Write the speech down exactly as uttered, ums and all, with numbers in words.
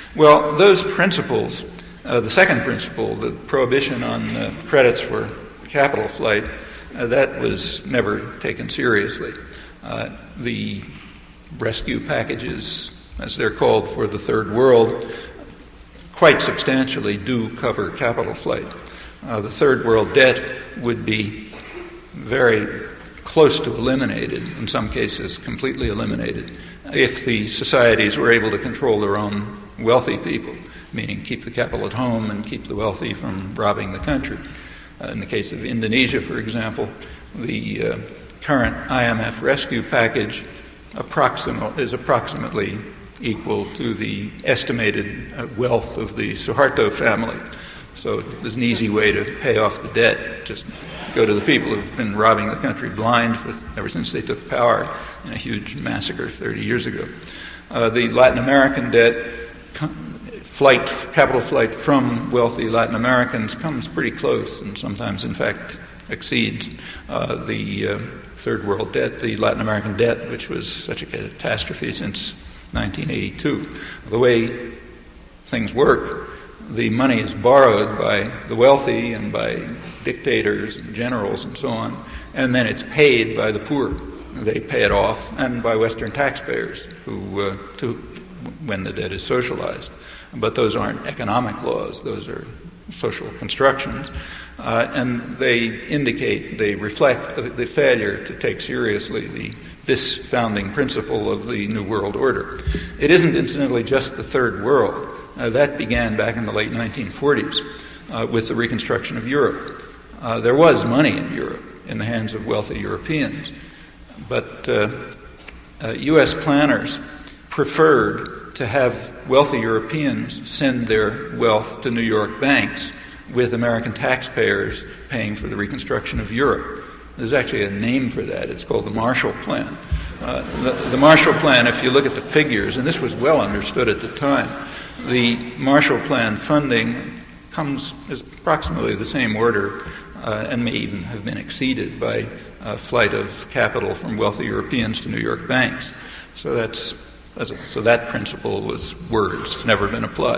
Well, those principles, uh, the second principle, the prohibition on uh, credits for capital flight, uh, that was never taken seriously. Uh, the rescue packages, as they're called for the third world, quite substantially do cover capital flight. Uh, the third world debt would be very close to eliminated, in some cases completely eliminated, if the societies were able to control their own wealthy people, meaning keep the capital at home and keep the wealthy from robbing the country. Uh, in the case of Indonesia, for example, the uh, current I M F rescue package approximate, is approximately equal to the estimated uh, wealth of the Suharto family. So there's an easy way to pay off the debt. Just go to the people who've been robbing the country blind for, ever since they took power in a huge massacre thirty years ago. Uh, the Latin American debt, flight, capital flight from wealthy Latin Americans comes pretty close, and sometimes, in fact, exceeds uh, the uh, third world debt, the Latin American debt, which was such a catastrophe since nineteen eighty-two. The way things work, the money is borrowed by the wealthy and by dictators and generals and so on, and then it's paid by the poor. They pay it off, and by Western taxpayers, who uh, to, when the debt is socialized. But those aren't economic laws; those are social constructions, uh, and they indicate, they reflect the, the failure to take seriously the this founding principle of the New World Order. It isn't, incidentally, just the Third World. Uh, that began back in the late nineteen forties uh, with the reconstruction of Europe. Uh, there was money in Europe in the hands of wealthy Europeans, but uh, uh, U S planners preferred to have wealthy Europeans send their wealth to New York banks with American taxpayers paying for the reconstruction of Europe. There's actually a name for that. It's called the Marshall Plan. Uh, the, the Marshall Plan, if you look at the figures, and this was well understood at the time, the Marshall Plan funding comes as approximately the same order uh, and may even have been exceeded by a flight of capital from wealthy Europeans to New York banks. So that's, that's a, so that principle was words. It's never been applied.